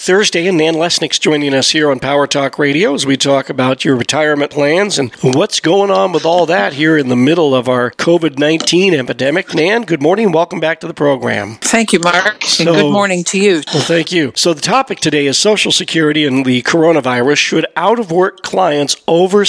Thursday, and Nan Lesnick's joining us here on Power Talk Radio as we talk about your retirement plans and what's going on with all that here in the middle of our COVID-19 epidemic. Nan, good morning. Welcome back to the program. Thank you, Mark, and good morning to you. Well, thank you. So the topic today is Social Security and the coronavirus. Should out-of-work clients over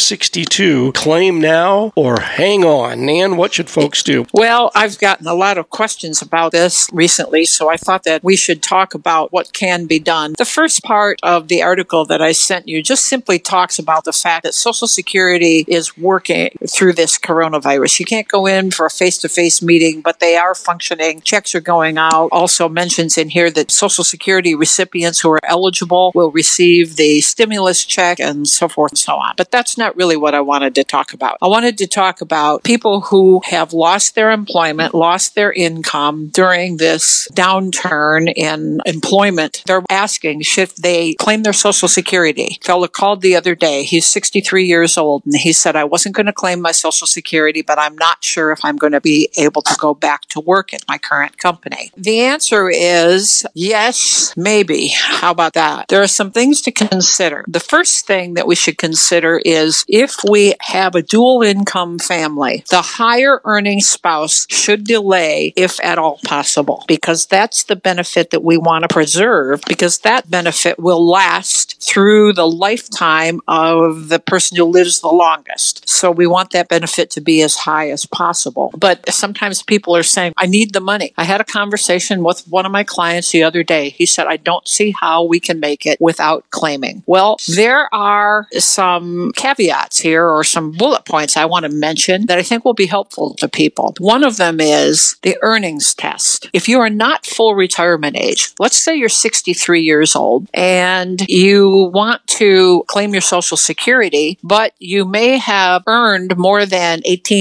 62 claim now or hang on? Nan, what should folks do? Well, I've gotten a lot of questions about this recently, so I thought that we should talk about what can be done. The first part of the article that I sent you just simply talks about the fact that Social Security is working through this coronavirus. You can't go in for a face-to-face meeting, but they are functioning. Checks are going out. Also mentions in here that Social Security recipients who are eligible will receive the stimulus check and so forth and so on. But that's not really what I wanted to talk about. I wanted to talk about people who have lost their employment, lost their income during this downturn in employment. They're asking, should they claim their Social Security? A fellow called the other day. He's 63 years old, and he said, I wasn't going to claim my Social Security, but I'm not sure if I'm going to be able to go back to work at my current company. The answer is yes, maybe. How about that? There are some things to consider. The first thing that we should consider is if we have a dual income family, the higher earning spouse should delay if at all possible, because that's the benefit that we want to preserve, because that benefit will last through the lifetime of the person who lives the longest. So we want that benefit to be as high as possible. But sometimes people are saying, I need the money. I had a conversation with one of my clients the other day. He said, I don't see how we can make it without claiming. Well, there are some caveats here or some bullet points I want to mention that I think will be helpful to people. One of them is the earnings test. If you are not full retirement age, let's say you're 63 years old and you want to claim your Social Security, but you may have earned more than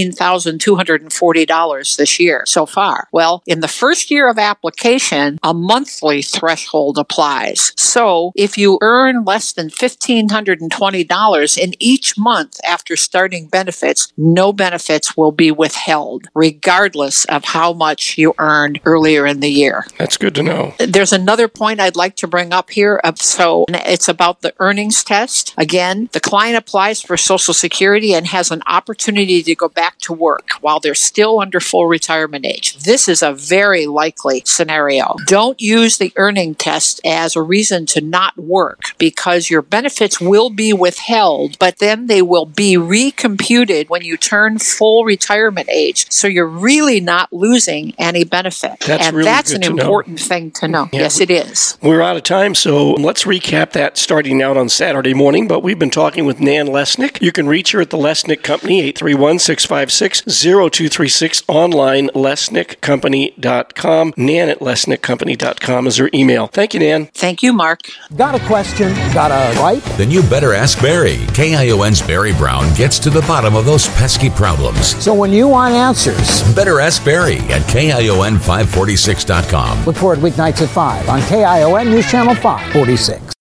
$18,240 this year so far. Well, in the first year of application, a monthly threshold applies. So if you earn less than $1,520 in each month after starting benefits, no benefits will be withheld, regardless of how much you earned earlier in the year. That's good to know. There's another point I'd like to bring up here. So it's about the earnings test. Again, the client applies for Social Security and has an opportunity to go back to work while they're still under full retirement age. This is a very likely scenario. Don't use the earning test as a reason to not work, because your benefits will be withheld, but then they will be recomputed when you turn full retirement age. So you're really not losing any benefit. That's an important thing to know. Yeah. Yes, it is. We're out of time, so let's recap that starting out on Saturday morning. But we've been talking with Nan Lesnick. You can reach her at the Lesnick Company, 831-656-0236, online, lesnickcompany.com. Nan at lesnickcompany.com is her email. Thank you, Nan. Thank you, Mark. Got a question? Got a gripe? Then you better ask Barry. KION's Barry Brown gets to the bottom of those pesky problems. So when you want answers, better ask Barry at KION546.com. Look for it weeknights at 5 on KION News Channel 546.